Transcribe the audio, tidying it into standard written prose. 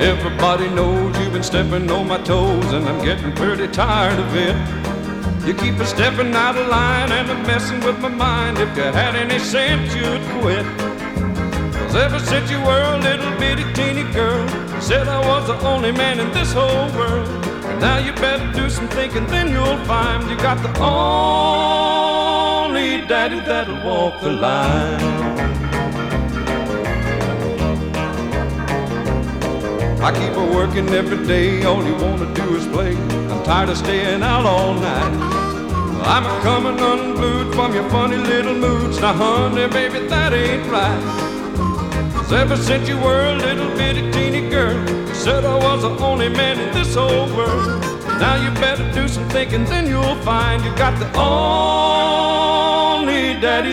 Everybody knows you've been stepping on my toes, and I'm getting pretty tired of it. You keep a stepping out of line and a messing with my mind. If you had any sense, you'd quit. 'Cause ever since you were a little bitty teeny girl, you said I was the only man in this whole world. And now you better do some thinking, then you'll find you got the only daddy that'll walk the line. I keep a working every day, all you wanna do is play. I'm tired of staying out all night. I'm a coming unglued from your funny little moods. Now honey, baby, that ain't right. 'Cause ever since you were a little bitty teeny girl, you said I was the only man in this whole world. Now you better do some thinking, then you'll find you got the only daddy